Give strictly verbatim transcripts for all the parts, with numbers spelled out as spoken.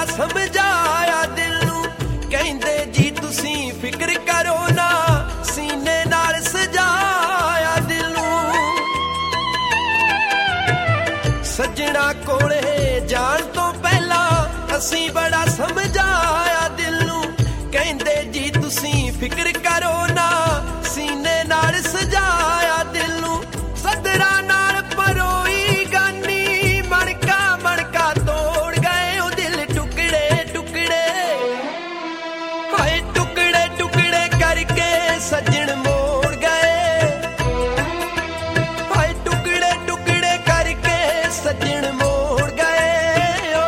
बड़ा समझाया दिल नूं कहंदे जी तुसीं फिक्र करो ना सीने नाल सजाया दिल नूं सजना कोले जान तो पहला असीं बड़ा समझाया दिल नूं कहंदे जी तुसीं फिक्र करो ना सीने नाल सजाया दिल नूं सदरा नाल परोई गानी मणका मणका तोड़ गए ओ दिल टुकड़े टुकड़े हाय टुकड़े टुकड़े करके सजन मोड़ गए हाय टुकड़े टुकड़े करके सजन मोड़ गए ओ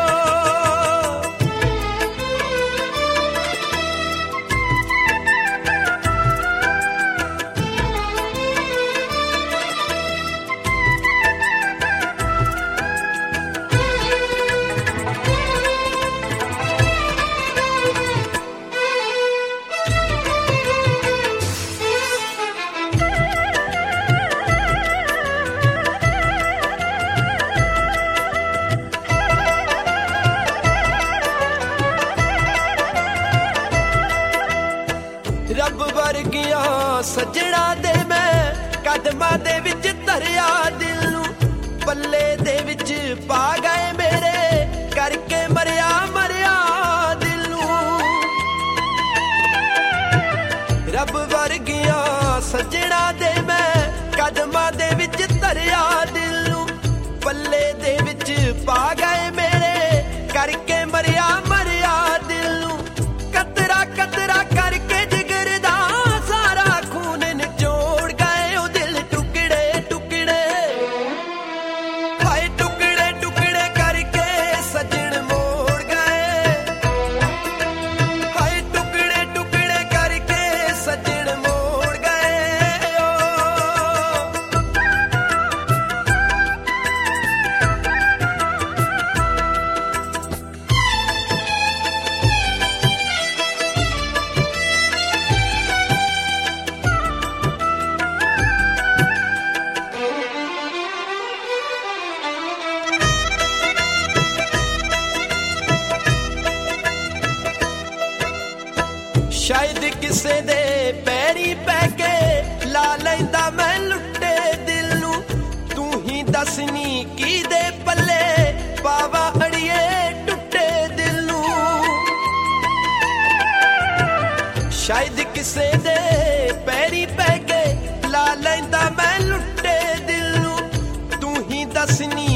रब वर्गिया सजना दे मैं कदमां दे विच धरिया दिल नूं पल्ले दे विच पा गए मेरे करके मरिया मरिया दिल नूं रब वर्गिया सजना दे मैं कदमां दे विच धरिया दिल नूं पल्ले दे विच पा गए मेरे करके मरिया मरिया दिल नूं कतरा कतरा करके शायद किसे दे पैरी पै के ला लैंदा मैं लुट्टे दिल नूं तू ही दसनी की दे पल्ले पावा अड़िए टुट्टे दिल नूं शायद किसे दे पैरी पै के ला लैंदा मैं लुट्टे दिल नूं तू ही दसनी